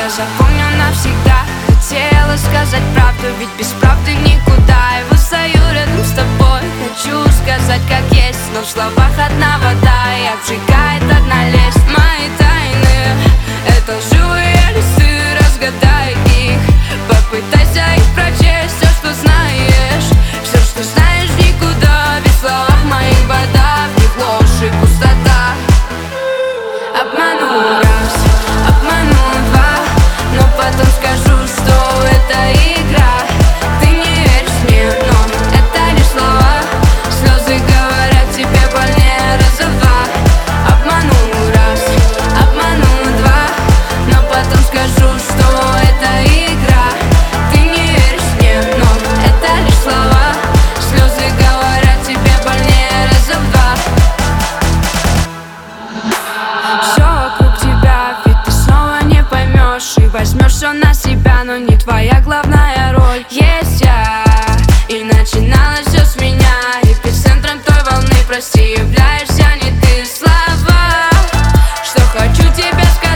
я запомню навсегда. Хотела сказать правду, ведь без правды никуда. И выстою рядом с тобой, хочу сказать как есть, но в словах одна вода, и обжигает одна лесть. Мои тайны — это живые листы, разгадай их, попытайся их прочесть. Все, что знаешь, все, что знаешь, никуда. Без слов моих вода, в них ложь и пустота. Обману раз, обману два, но потом скажу, что это игра. Ты не веришь мне, но это лишь слова. Слезы говорят тебе больнее раза в два. Обману раз, обману два, но потом скажу, что это игра. Ты не веришь мне, но это лишь слова. Слезы говорят тебе больнее раза в два. Все вокруг тебя, ведь ты снова не поймешь и возьмешь все на себя, но не твоя главная роль. Есть я, и начиналось все с меня, и эпицентром той волны, прости, являешься не ты. Слова, что хочу тебе сказать.